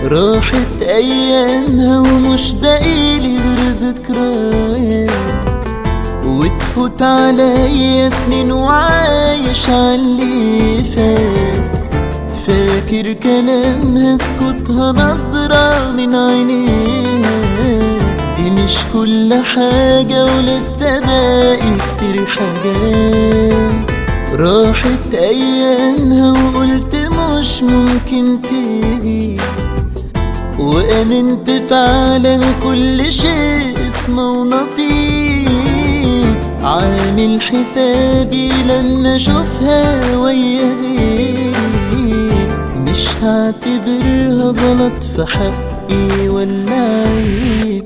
راحت ايامها ومش باقيلي غير ذكريات، وتفوت عليا سنين وعايش عاللي فات. فاكر كلامها سكوتها نظرة من عينيها، دي مش كل حاجة ولسه باقي كتير حاجات. راحت ايامها وقلت مش ممكن تيجي، وامنت فعلا كل شيء اسمه ونصيب. عامل حسابي لما اشوفها ويا غيري، مش هعتبرها غلط في حقي ولا عيب.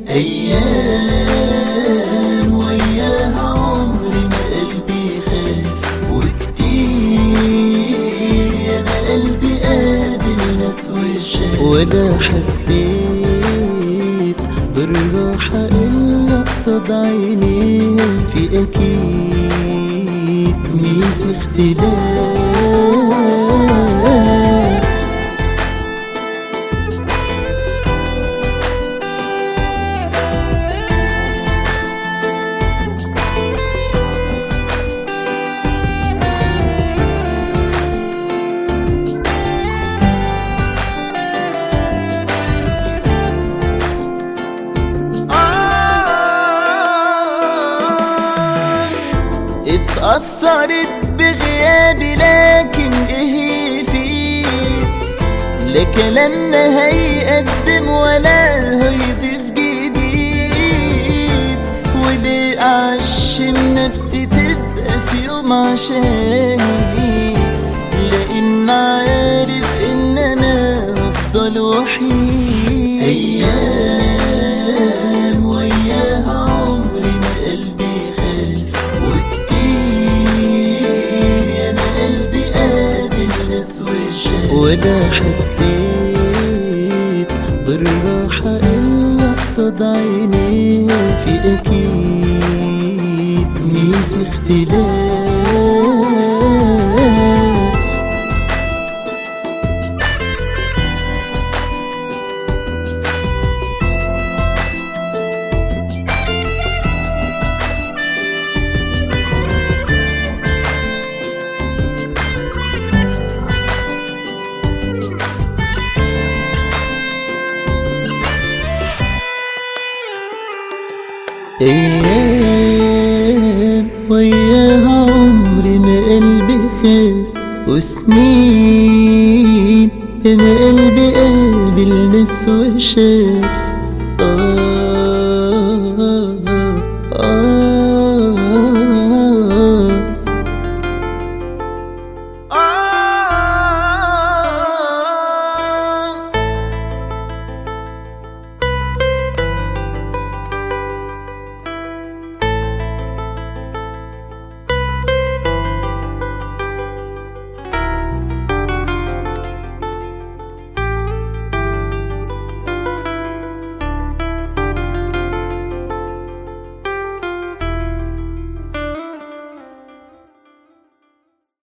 ايام وياها عمري ما قلبي خاف، وكتير يا ما قلبي قابل ناس وشاف، ولا حسيت بالراحة إلا قصاد عينيها. في أكيد 100 اختلاف. اتأثرت بغيابي لكن ايه فيه، لا كلامنا هيقدم ولا هيضيف جديد. وليه أعشم نفسي تبقى في يوم عشاني، لأن عارف إن أنا هفضل وحيد. أيام وياها عمري ما قلبي خاف، ولا حسيت بالراحة إلا قصاد عينيها. في أكيد 100 اختلاف. أيام وياها عمري ما قلبي خاف، وسنين ما قلبي قابل ناس وشاف.